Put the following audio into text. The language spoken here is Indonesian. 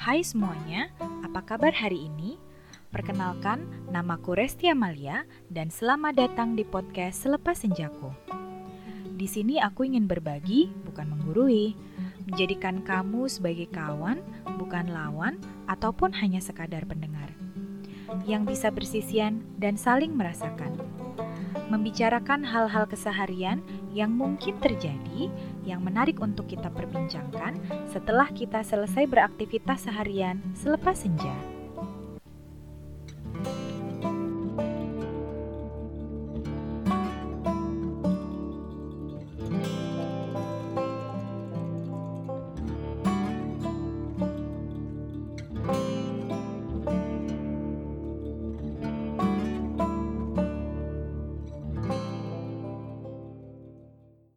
Hai semuanya, apa kabar hari ini? Perkenalkan, namaku Resti Amalia dan selamat datang di podcast Selepas Senjaku. Di sini aku ingin berbagi, bukan menggurui, menjadikan kamu sebagai kawan, bukan lawan, ataupun hanya sekadar pendengar, yang bisa bersisian dan saling merasakan. Membicarakan hal-hal keseharian yang mungkin terjadi, yang menarik untuk kita perbincangkan setelah kita selesai beraktivitas seharian selepas senja.